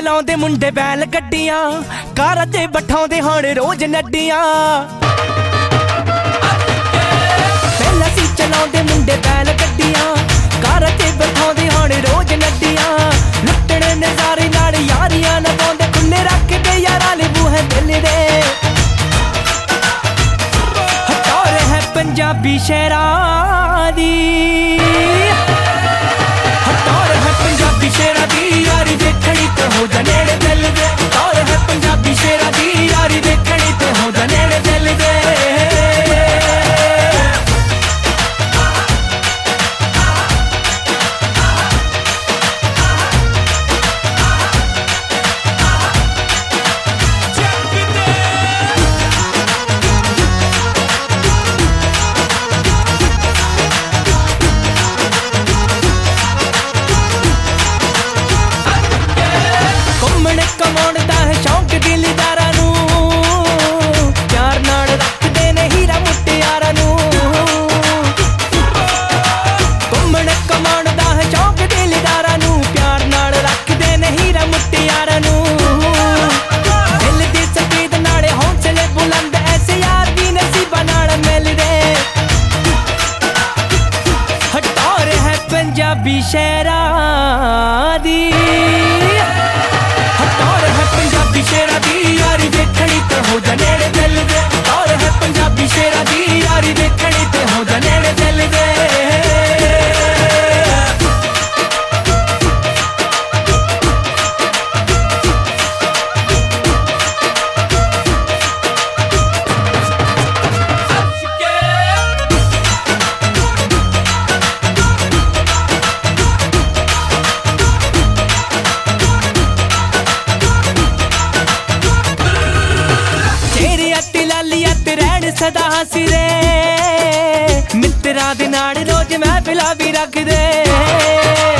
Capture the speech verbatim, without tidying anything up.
चलाउंदे मुंडे बैल गड्डियां, कारां ते बठाउंदे हुण रोज नड्डियां। पहला सी चलाउंदे मुंडे बैल गड्डियां, कारां ते बठाउंदे हुण रोज नड्डियां। लुट्टण नज़ारे नाल यारियां नभाउंदे, खुले रखदे यारां ले बूहे दिल दे। हटौर है पंजाबी शहरां दी, हटौर है पंजाबी शेरां दी, यारी देखणी ते हो जा नेड़े दिल दे। हटौर है पंजाबी शेरां दी, यारी देखणी ते हो जा नेड़े दिल दे। कमाउण दा है शौक दिलदारां नूं, प्यार नाल रखदे ने हीरा मुटियारां नूं। घुम्मण कमाउण दा है शौक दिलदारां नूं, प्यार नाल रखदे ने हीरा मुटियारां नूं। दिल दी सफेद नाले हौसले बुलंद, ऐसे यार भी नसीबां नाल मिलदे। हटौर है पंजाबी शहरां दी, हटौर है पंजाबी शेरां दी, यारी देखणी ते हो जा नेड़े दिल दे। हटौर है पंजाबी शेरां दी, यारी देखणी ते हो जा नेड़े दिल दे। सदा हसी दे मित्तरां दे नाल रोज महफिलां भी रख दे।